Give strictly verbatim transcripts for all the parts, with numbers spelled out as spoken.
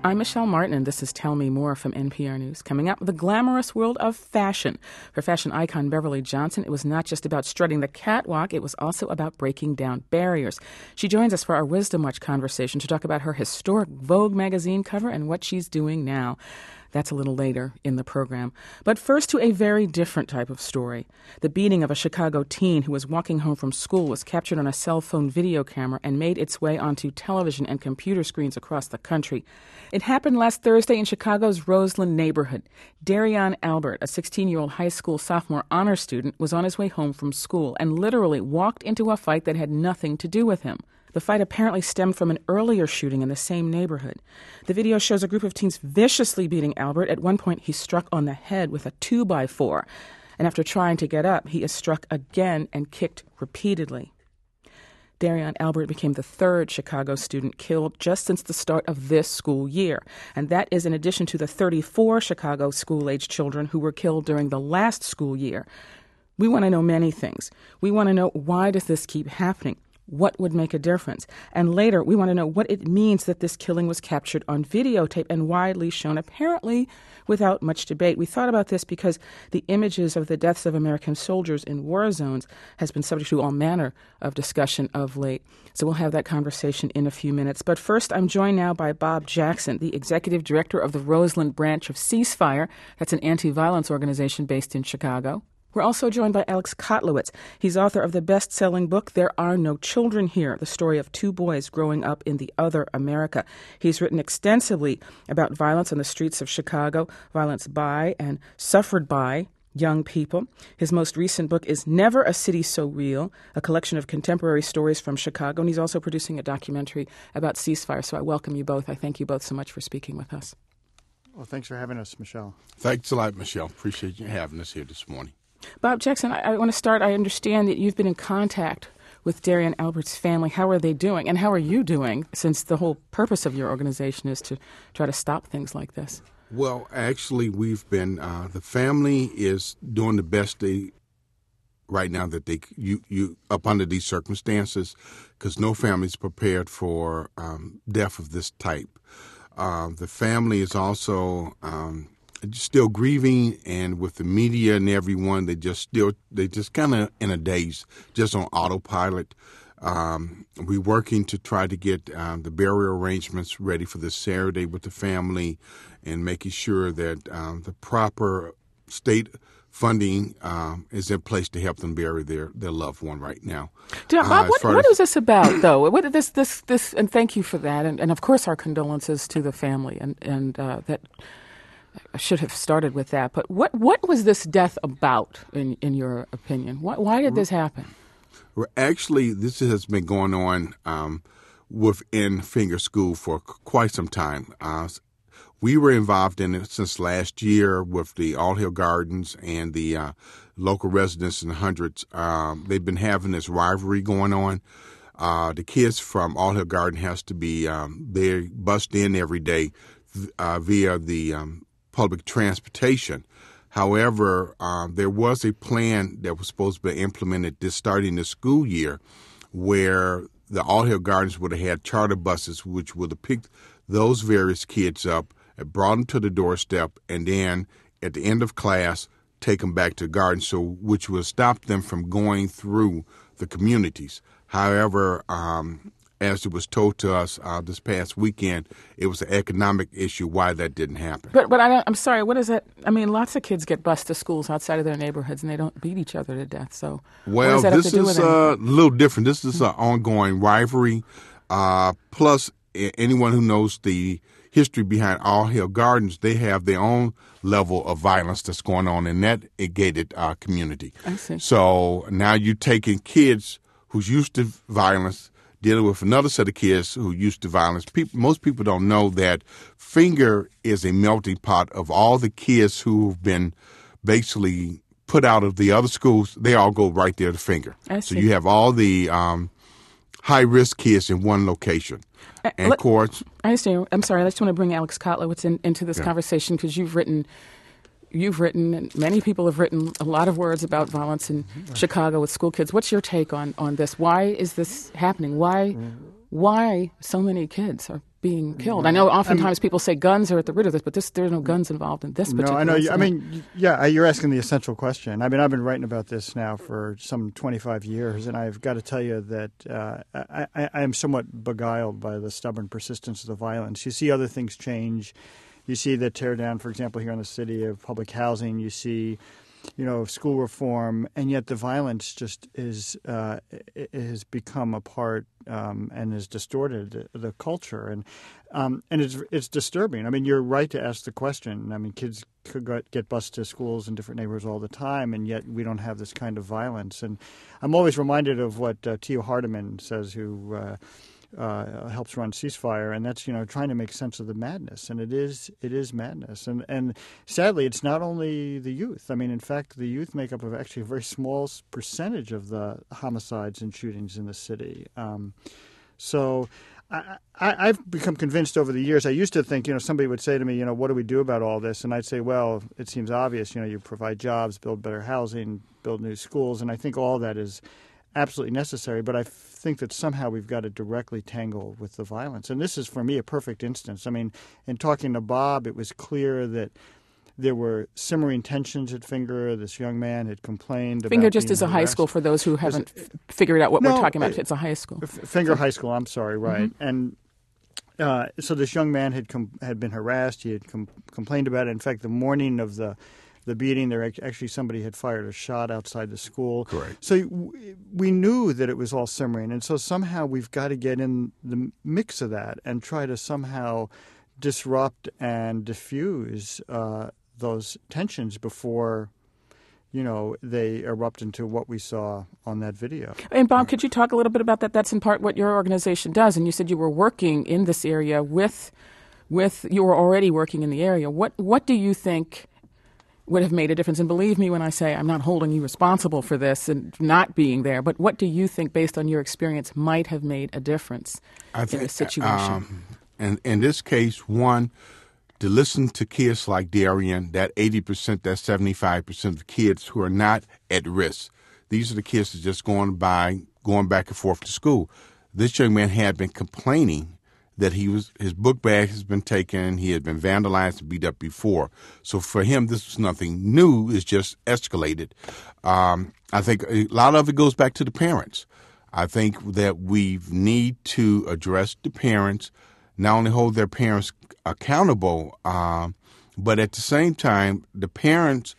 I'm Michelle Martin, and this is Tell Me More from N P R News. Coming up, the glamorous world of fashion. For fashion icon Beverly Johnson, it was not just about strutting the catwalk, it was also about breaking down barriers. She joins us for our Wisdom Watch conversation to talk about her historic Vogue magazine cover and what she's doing now. That's a little later in the program. But first to a very different type of story. The beating of a Chicago teen who was walking home from school was captured on a cell phone video camera and made its way onto television and computer screens across the country. It happened last Thursday in Chicago's Roseland neighborhood. Darion Albert, a sixteen-year-old high school sophomore honor student, was on his way home from school and literally walked into a fight that had nothing to do with him. The fight apparently stemmed from an earlier shooting in the same neighborhood. The video shows a group of teens viciously beating Albert. At one point, he's struck on the head with a two by four. And after trying to get up, he is struck again and kicked repeatedly. Darion Albert became the third Chicago student killed just since the start of this school year. And that is in addition to the thirty-four Chicago school-aged children who were killed during the last school year. We want to know many things. We want to know, why does this keep happening? What would make a difference? And later, we want to know what it means that this killing was captured on videotape and widely shown, apparently without much debate. We thought about this because the images of the deaths of American soldiers in war zones has been subject to all manner of discussion of late. So we'll have that conversation in a few minutes. But first, I'm joined now by Bob Jackson, the executive director of the Roseland branch of Ceasefire. That's an anti-violence organization based in Chicago. We're also joined by Alex Kotlowitz. He's author of the best-selling book, There Are No Children Here, the story of two boys growing up in the other America. He's written extensively about violence on the streets of Chicago, violence by and suffered by young people. His most recent book is Never a City So Real, a collection of contemporary stories from Chicago, and he's also producing a documentary about Ceasefire. So I welcome you both. I thank you both so much for speaking with us. Well, thanks for having us, Michelle. Thanks a lot, Michelle. Appreciate you having us here this morning. Bob Jackson, I, I want to start. I understand that you've been in contact with Darion Albert's family. How are they doing? And how are you doing, since the whole purpose of your organization is to try to stop things like this? Well, actually, we've been, uh, the family is doing the best they, right now that they, you, you up under these circumstances, because no family is prepared for um, death of this type. Uh, the family is also um, still grieving, and with the media and everyone, they just still they just kind of in a daze, just on autopilot. Um, we're working to try to get um, the burial arrangements ready for this Saturday with the family, and making sure that um, the proper state funding um, is in place to help them bury their, their loved one right now. Bob, uh, what, what is this about, though? What this this this? And thank you for that, and, and of course our condolences to the family, and and uh, that. I should have started with that. But what, what was this death about, in, in your opinion? Why, why did this happen? Well, actually, this has been going on um, within Finger School for quite some time. Uh, we were involved in it since last year with the All Hill Gardens and the uh, local residents in the hundreds. Um, they've been having this rivalry going on. Uh, the kids from All Hill Garden has to be um, they're bussed in every day uh, via the um, public transportation. However, um, there was a plan that was supposed to be implemented this starting the school year, where the All Hill Gardens would have had charter buses, which would have picked those various kids up and brought them to the doorstep, and then at the end of class, take them back to the garden, so which would stop them from going through the communities. However, um, as it was told to us uh, this past weekend, it was an economic issue why that didn't happen. But but I don't, I'm sorry, what is that? I mean, lots of kids get bused to schools outside of their neighborhoods, and they don't beat each other to death. So well, what does that this have to do is with uh, a little different. This is an ongoing rivalry. Uh, plus, anyone who knows the history behind All Hill Gardens, they have their own level of violence that's going on in that gated uh, community. I see. So now you're taking kids who's used to violence, dealing with another set of kids who are used to violence. People, most people don't know that Finger is a melting pot of all the kids who've been basically put out of the other schools. They all go right there to Finger. I so see. you have all the um, high-risk kids in one location. Uh, and let, courts. I understand. I'm sorry. I just want to bring Alex Kotlowitz in, into this Yeah. conversation, because you've written You've written, and many people have written, a lot of words about violence in Chicago with school kids. What's your take on, on this? Why is this happening? Why why so many kids are being killed. I know oftentimes I'm, people say guns are at the root of this, but this, there's no guns involved in this particular No, I know. incident. I mean, yeah, you're asking the essential question. I mean, I've been writing about this now for some twenty-five years, and I've got to tell you that uh, I, I, I am somewhat beguiled by the stubborn persistence of the violence. You see other things change. You see the tear down, for example, here in the city of public housing. You see, you know, school reform, and yet the violence just is uh, has become a part um, and has distorted the culture, and um, and it's it's disturbing. I mean, you're right to ask the question. I mean, kids could get bused to schools in different neighborhoods all the time, and yet we don't have this kind of violence. And I'm always reminded of what uh, Theo Hardiman says, who uh, Uh, helps run Ceasefire, and that's, you know, trying to make sense of the madness, and it is it is madness, and and sadly, it's not only the youth. I mean, in fact, the youth make up of actually a very small percentage of the homicides and shootings in the city. Um, so, I, I, I've become convinced over the years. I used to think, you know, somebody would say to me, you know, what do we do about all this? And I'd say, well, it seems obvious. You know, you provide jobs, build better housing, build new schools, and I think all that is absolutely necessary, but I think that somehow we've got to directly tangle with the violence. And this is, for me, a perfect instance. I mean, in talking to Bob, it was clear that there were simmering tensions at Finger. This young man had complained about Finger just is a harassed. high school for those who haven't f- figured out what no, we're talking about. It, it's a high school. Finger High School, I'm sorry, right. Mm-hmm. And uh, so this young man had com- had been harassed. He had com- complained about it. In fact, the morning of the The beating, there actually somebody had fired a shot outside the school. Correct. So we knew that it was all simmering, and so somehow we've got to get in the mix of that and try to somehow disrupt and diffuse uh, those tensions before, you know, they erupt into what we saw on that video. And Bob, could you talk a little bit about that? That's in part what your organization does, and you said you were working in this area with, with you were already working in the area. What what do you think would have made a difference? And believe me when I say I'm not holding you responsible for this and not being there, but what do you think, based on your experience, might have made a difference I think, in this situation? Um, and in this case, one, to listen to kids like Darian, that eighty percent, that seventy-five percent of kids who are not at risk. These are the kids that are just going by, going back and forth to school. This young man had been complaining that he was his book bag has been taken, he had been vandalized and beat up before. So for him, this was nothing new. It's just escalated. Um, I think a lot of it goes back to the parents. I think that we need to address the parents, not only hold their parents accountable, um, but at the same time, the parents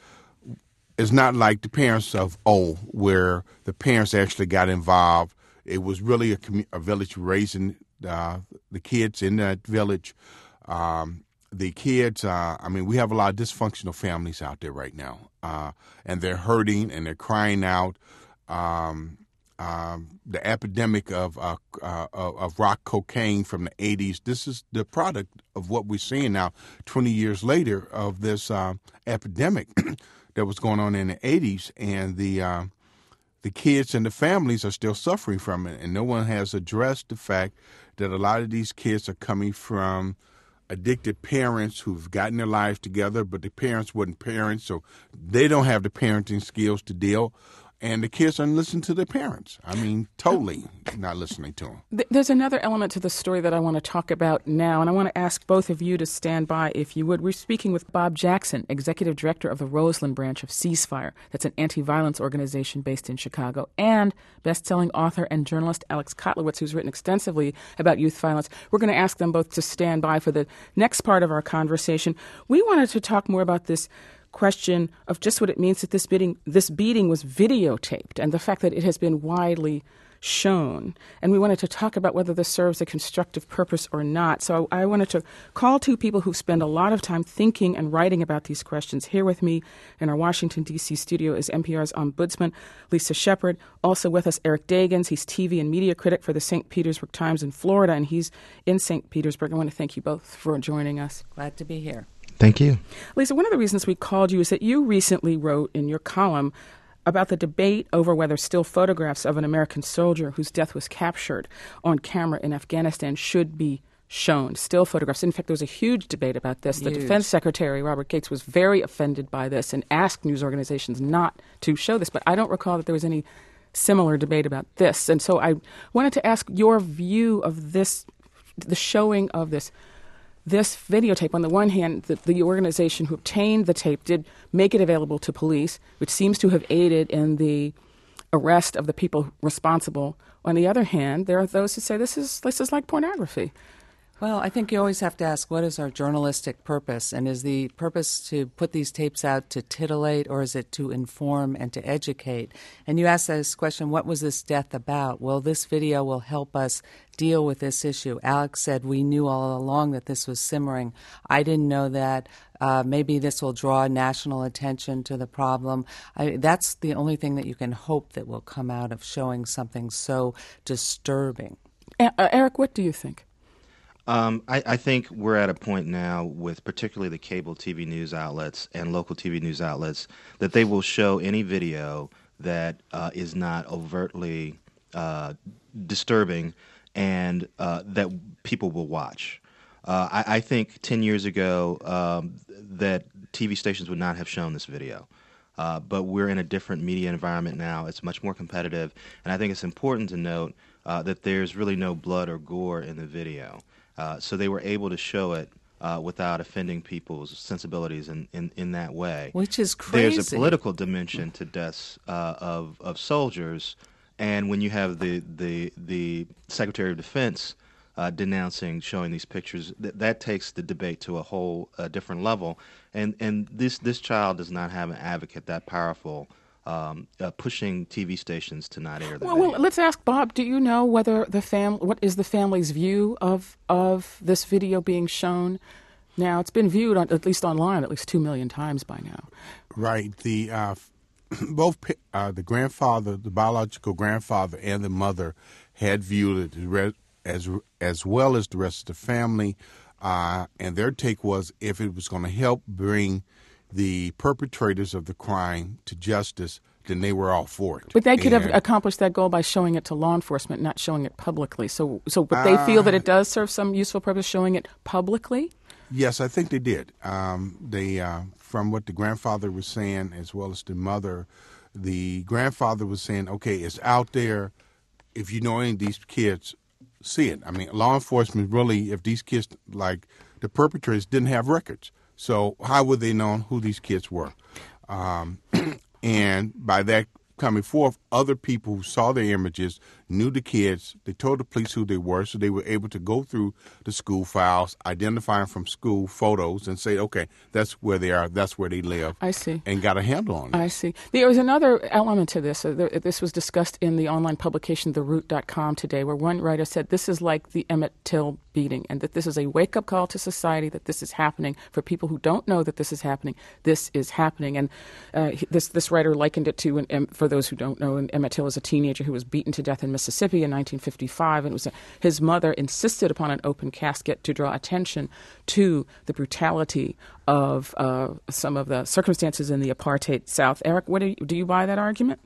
is not like the parents of old, where the parents actually got involved. It was really a, commu- a village raising Uh, the kids in that village, um, the kids, uh, I mean, we have a lot of dysfunctional families out there right now, uh, and they're hurting and they're crying out. Um, um, the epidemic of, uh, uh, of rock cocaine from the eighties, this is the product of what we're seeing now, twenty years later, of this uh, epidemic that was going on in the eighties, and the uh, the kids and the families are still suffering from it, and no one has addressed the fact that a lot of these kids are coming from addicted parents who've gotten their lives together, but the parents weren't parents, so they don't have the parenting skills to deal. And the kids aren't listening to their parents. I mean, totally not listening to them. There's another element to the story that I want to talk about now, and I want to ask both of you to stand by, if you would. We're speaking with Bob Jackson, Executive Director of the Roseland branch of Ceasefire. That's an anti-violence organization based in Chicago, and best-selling author and journalist Alex Kotlowitz, who's written extensively about youth violence. We're going to ask them both to stand by for the next part of our conversation. We wanted to talk more about this question of just what it means that this beating, this beating was videotaped, and the fact that it has been widely shown. And we wanted to talk about whether this serves a constructive purpose or not. So I wanted to call two people who spend a lot of time thinking and writing about these questions. Here with me in our Washington, D C studio is N P R's ombudsman, Lisa Shepard. Also with us, Eric Dagans. He's T V and media critic for the Saint Petersburg Times in Florida, and he's in Saint Petersburg. I want to thank you both for joining us. Glad to be here. Thank you. Lisa, one of the reasons we called you is that you recently wrote in your column about the debate over whether still photographs of an American soldier whose death was captured on camera in Afghanistan should be shown. Still photographs. In fact, there was a huge debate about this. Huge. The Defense Secretary, Robert Gates, was very offended by this and asked news organizations not to show this. But I don't recall that there was any similar debate about this. And so I wanted to ask your view of this the showing of this this videotape, on the one hand, the, the organization who obtained the tape did make it available to police, which seems to have aided in the arrest of the people responsible. On the other hand, there are those who say this is this is like pornography. Well, I think you always have to ask, what is our journalistic purpose? And is the purpose to put these tapes out to titillate, or is it to inform and to educate? And you ask this question, what was this death about? Well, this video will help us deal with this issue. Alex said we knew all along that this was simmering. I didn't know that. Uh, maybe this will draw national attention to the problem. I, that's the only thing that you can hope that will come out of showing something so disturbing. Uh, Eric, what do you think? Um, I, I think we're at a point now with particularly the cable T V news outlets and local T V news outlets that they will show any video that uh, is not overtly uh, disturbing and uh, that people will watch. Uh, I, I think ten years ago um, that T V stations would not have shown this video. Uh, but we're in a different media environment now. It's much more competitive. And I think it's important to note uh, that there's really no blood or gore in the video. Uh, so they were able to show it uh, without offending people's sensibilities in, in, in that way. Which is crazy. There's a political dimension to deaths uh, of, of soldiers. And when you have the, the, the Secretary of Defense uh, denouncing showing these pictures, th- that takes the debate to a whole uh, different level. And, and this, this child does not have an advocate that powerful Um, uh, pushing T V stations to not air the well, video. well, let's ask Bob. Do you know whether the fam? What is the family's view of of this video being shown? Now, it's been viewed on, at least online at least two million times by now. Right. The uh, both uh, the grandfather, the biological grandfather, and the mother had viewed it as as well as the rest of the family, uh, and their take was if it was going to help bring the perpetrators of the crime to justice, then they were all for it. But they could and, have accomplished that goal by showing it to law enforcement, not showing it publicly. So, so, but they uh, feel that it does serve some useful purpose, showing it publicly? Yes, I think they did. Um, they, uh, from what the grandfather was saying, as well as the mother, the grandfather was saying, okay, it's out there. If you know any of these kids, see it. I mean, law enforcement really, if these kids, like the perpetrators, didn't have records. So how would they know who these kids were? Um, and by that coming forth, other people who saw the images knew the kids. They told the police who they were, so they were able to go through the school files, identify them from school photos, and say, okay, that's where they are, that's where they live. I see. And got a handle on it. I see. There was another element to this. Uh, there, this was discussed in the online publication the root dot com today, where one writer said this is like the Emmett Till beating, and that this is a wake-up call to society, that this is happening. For people who don't know that this is happening, this is happening. And uh, this this writer likened it to, an, for those who don't know, Emmett Till is a teenager who was beaten to death in Mississippi in nineteen fifty-five, and it was a, his mother insisted upon an open casket to draw attention to the brutality of uh, some of the circumstances in the apartheid South. Eric, what do you, do you buy that argument?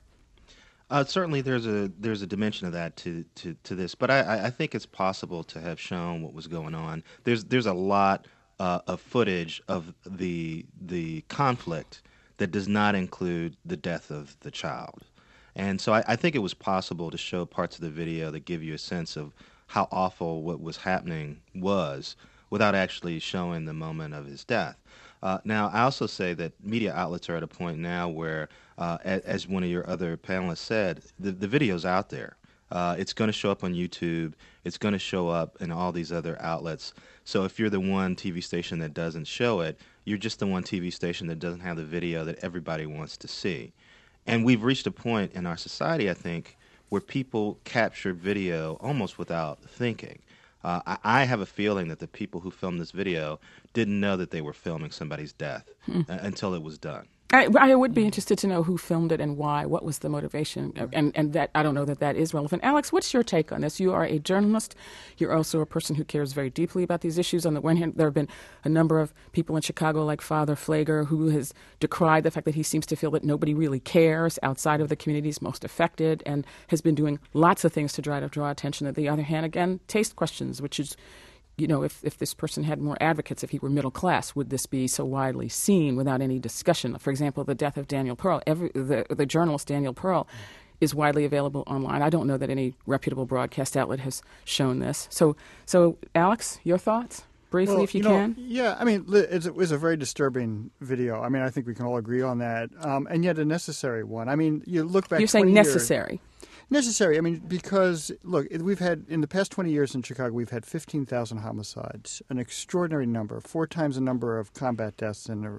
Uh, certainly, there's a there's a dimension of that to, to, to this, but I, I think it's possible to have shown what was going on. There's there's a lot uh, of footage of the the conflict that does not include the death of the child, and so I, I think it was possible to show parts of the video that give you a sense of how awful what was happening was, without actually showing the moment of his death. Uh, now, I also say that media outlets are at a point now where, uh, as, as one of your other panelists said, the, the video's out there. Uh, it's going to show up on YouTube. It's going to show up in all these other outlets. So if you're the one T V station that doesn't show it, you're just the one T V station that doesn't have the video that everybody wants to see. And we've reached a point in our society, I think, where people capture video almost without thinking. Uh, I, I have a feeling that the people who filmed this video didn't know that they were filming somebody's death hmm. uh, until it was done. I, I would be interested to know who filmed it and why. What was the motivation? And and that I don't know that that is relevant. Alex, what's your take on this? You are a journalist. You're also a person who cares very deeply about these issues. On the one hand, there have been a number of people in Chicago, like Father Pfleger, who has decried the fact that he seems to feel that nobody really cares outside of the communities most affected, and has been doing lots of things to try to draw attention. On the other hand, again, taste questions, which is, you know, if, if this person had more advocates, if he were middle class, would this be so widely seen without any discussion? For example, the death of Daniel Pearl. Every, the, the journalist Daniel Pearl is widely available online. I don't know that any reputable broadcast outlet has shown this. So, so Alex, your thoughts? Briefly, well, if you, you know, can. Yeah, I mean, it's, it was a very disturbing video. I mean, I think we can all agree on that, um, and yet a necessary one. I mean, you look back. You're saying necessary. Years, necessary. I mean, because look, we've had in the past twenty years in Chicago, we've had fifteen thousand homicides, an extraordinary number, four times the number of combat deaths in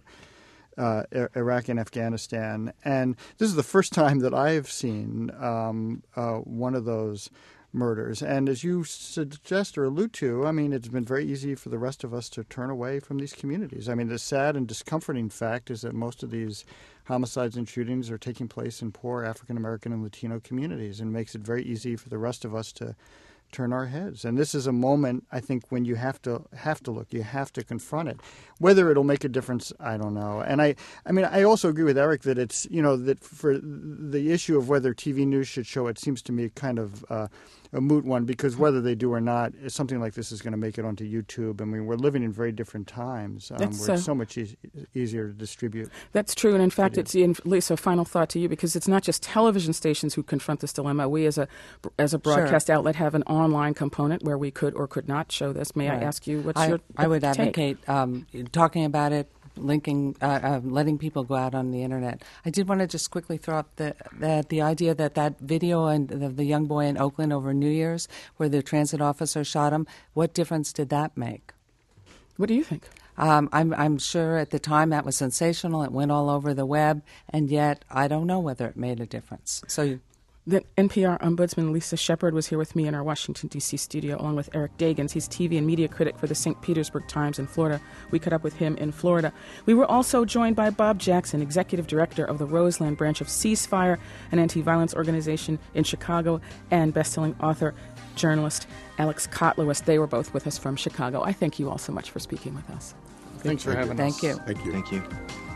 uh, Iraq and Afghanistan, and this is the first time that I've seen um, uh, one of those murders. And as you suggest or allude to, I mean, it's been very easy for the rest of us to turn away from these communities. I mean, the sad and discomforting fact is that most of these homicides and shootings are taking place in poor African American and Latino communities, and makes it very easy for the rest of us to turn our heads. And this is a moment, I think, when you have to have to look, you have to confront it. Whether it'll make a difference, I don't know. And I, I mean, I also agree with Eric that it's, you know, that for the issue of whether T V news should show it seems to me kind of uh, a moot one, because whether they do or not, something like this is going to make it onto YouTube. I mean, we're living in very different times um, where it's uh, so much e- easier to distribute. That's true. And in fact, it's, in, Lisa, final thought to you, because it's not just television stations who confront this dilemma. We as a as a broadcast sure. outlet have an online component where we could or could not show this. May right. I ask you what's I, your I would take? advocate um, talking about it, linking, uh, uh, letting people go out on the internet. I did want to just quickly throw up the the, the idea that that video and the, the young boy in Oakland over New Year's, where the transit officer shot him, what difference did that make? What do you think? Um, I'm I'm sure at the time that was sensational. It went all over the web, and yet I don't know whether it made a difference. So. You, The N P R Ombudsman Lisa Shepard was here with me in our Washington, D C studio, along with Eric Dagans. He's T V and media critic for the Saint Petersburg Times in Florida. We caught up with him in Florida. We were also joined by Bob Jackson, executive director of the Roseland branch of Ceasefire, an anti-violence organization in Chicago, and best-selling author, journalist Alex Kotlowitz. They were both with us from Chicago. I thank you all so much for speaking with us. Thanks for having Thank us. you. Thank you. Thank you.